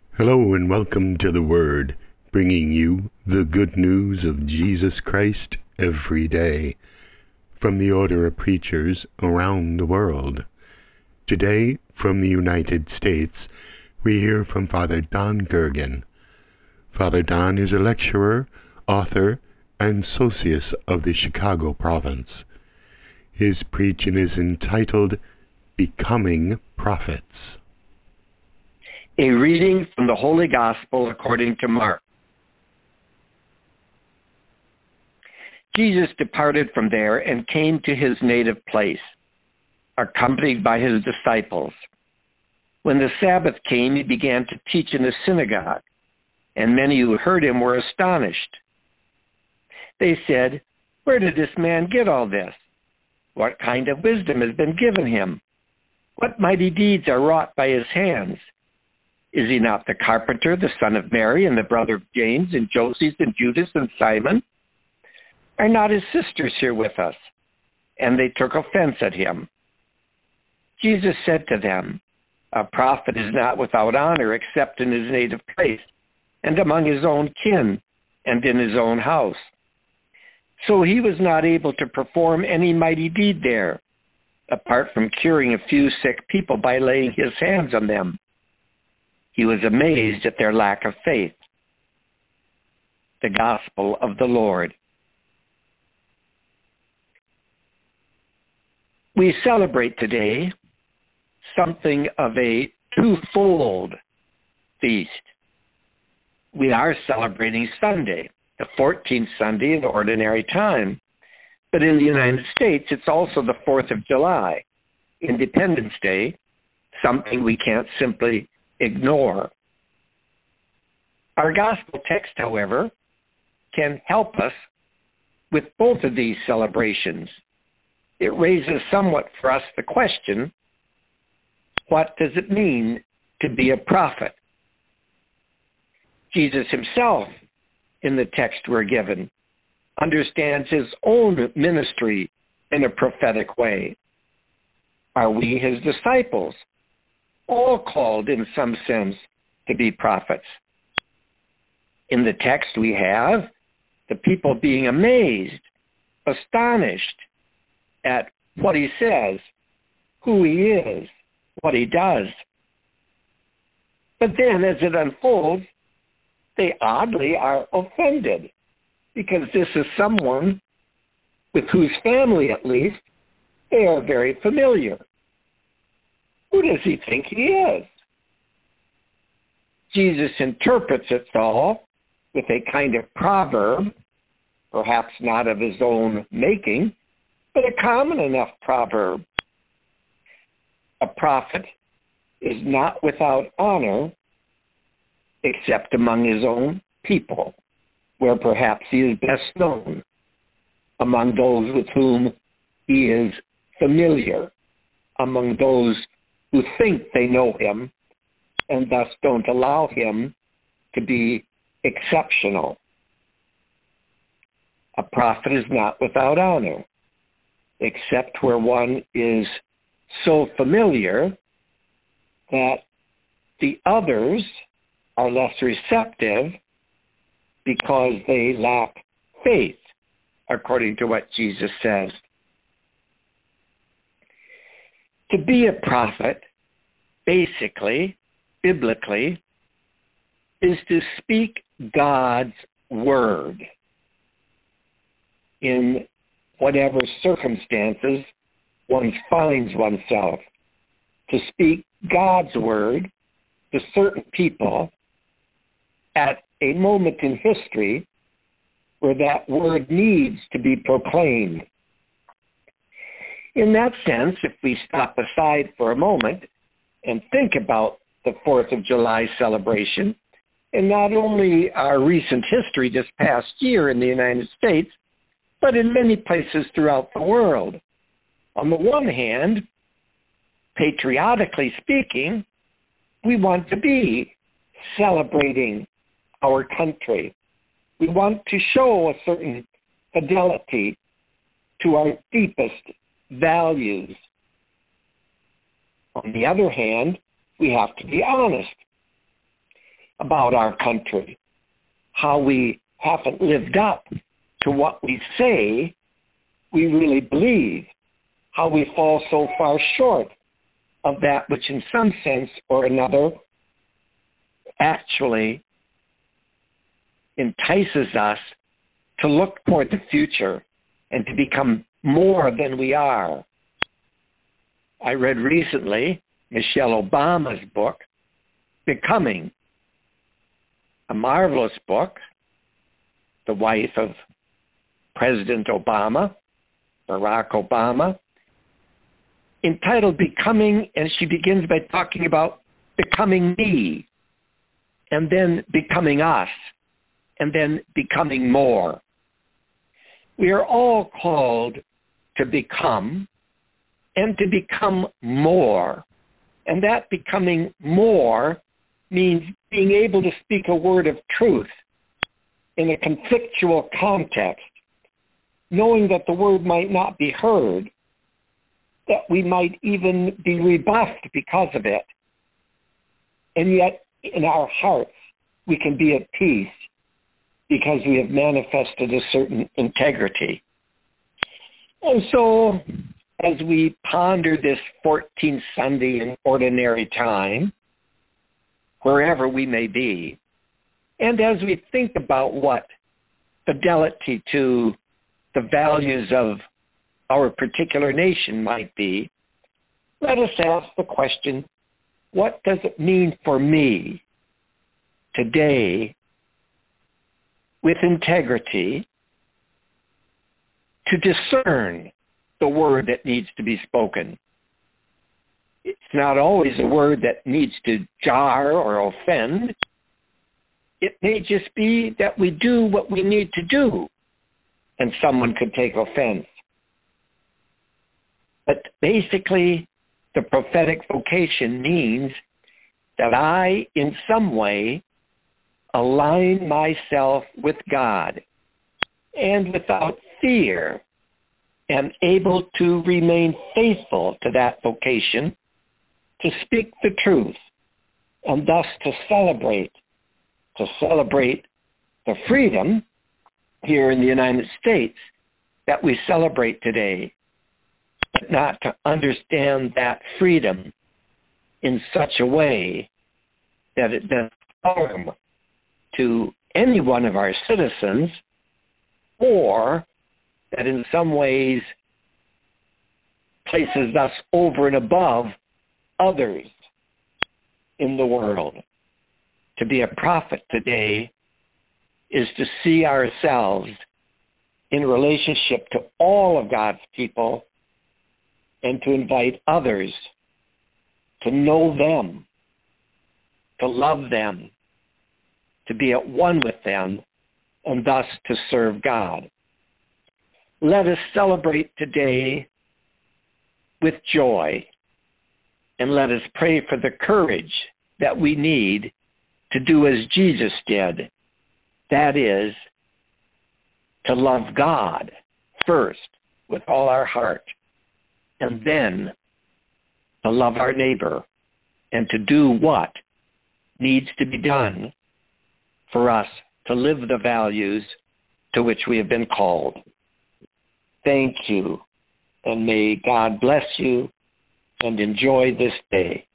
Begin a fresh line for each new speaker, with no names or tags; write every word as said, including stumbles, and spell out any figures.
Hello and welcome to The Word, bringing you the good news of Jesus Christ every day from the order of preachers around the world. Today, from the United States, we hear from Father Don Gergen. Father Don is a lecturer, author, and socius of the Chicago province. His preaching is entitled Becoming Prophets.
A reading from the Holy Gospel according to Mark. Jesus departed from there and came to his native place, accompanied by his disciples. When the Sabbath came, he began to teach in the synagogue, and many who heard him were astonished. They said, "Where did this man get all this? What kind of wisdom has been given him? What mighty deeds are wrought by his hands? Is he not the carpenter, the son of Mary, and the brother of James, and Joses, and Judas, and Simon? Are not his sisters here with us?" And they took offense at him. Jesus said to them, "A prophet is not without honor except in his native place, and among his own kin, and in his own house." So he was not able to perform any mighty deed there, apart from curing a few sick people by laying his hands on them. He was amazed at their lack of faith. The Gospel of the Lord. We celebrate today something of a twofold feast. We are celebrating Sunday, the fourteenth Sunday in Ordinary Time. But in the United States, it's also the fourth of July, Independence Day, something we can't simply ignore. Our gospel text, however, can help us with both of these celebrations. It raises somewhat for us the question, what does it mean to be a prophet? Jesus himself, in the text we're given, understands his own ministry in a prophetic way. Are we his disciples, all called in some sense to be prophets? In the text we have the people being amazed, astonished at what he says, who he is, what he does. But then as it unfolds, they oddly are offended, because this is someone with whose family, at least, they are very familiar. Who does he think he is? Jesus interprets it all with a kind of proverb, perhaps not of his own making, but a common enough proverb. A prophet is not without honor except among his own people, where perhaps he is best known, among those with whom he is familiar, among those who think they know him and thus don't allow him to be exceptional. A prophet is not without honor, except where one is so familiar that the others are less receptive because they lack faith, according to what Jesus says. To be a prophet, basically, biblically, is to speak God's word in whatever circumstances one finds oneself. To speak God's word to certain people at a moment in history where that word needs to be proclaimed. In that sense, if we stop aside for a moment and think about the fourth of July celebration, and not only our recent history this past year in the United States, but in many places throughout the world. On the one hand, patriotically speaking, we want to be celebrating our country. We want to show a certain fidelity to our deepest values. On the other hand, we have to be honest. about our country, how we haven't lived up to what we say we really believe, how we fall so far short of that which in some sense or another actually entices us to look toward the future and to become more than we are. I read recently Michelle Obama's book, Becoming, a marvelous book, the wife of President Obama, Barack Obama, entitled Becoming, and she begins by talking about becoming me, and then becoming us, and then becoming more. We are all called to become and to become more. And that becoming more means being able to speak a word of truth in a conflictual context, knowing that the word might not be heard, that we might even be rebuffed because of it. And yet, in our hearts, we can be at peace because we have manifested a certain integrity. And so, as we ponder this fourteenth Sunday in ordinary time, wherever we may be, and as we think about what fidelity to the values of our particular nation might be, let us ask the question, what does it mean for me today, with integrity, to discern the word that needs to be spoken? It's not always a word that needs to jar or offend. It may just be that we do what we need to do, and someone could take offense. But basically, the prophetic vocation means that I, in some way, align myself with God, and without fear am able to remain faithful to that vocation, to speak the truth, and thus to celebrate, to celebrate the freedom here in the United States that we celebrate today, but not to understand that freedom in such a way that it does harm to any one of our citizens, or that in some ways places us over and above others in the world. To be a prophet today is to see ourselves in relationship to all of God's people and to invite others to know them, to love them, to be at one with them, and thus to serve God. Let us celebrate today with joy, and let us pray for the courage that we need to do as Jesus did. That is, to love God first with all our heart, and then to love our neighbor, and to do what needs to be done for us to live the values to which we have been called. Thank you, and may God bless you, and enjoy this day.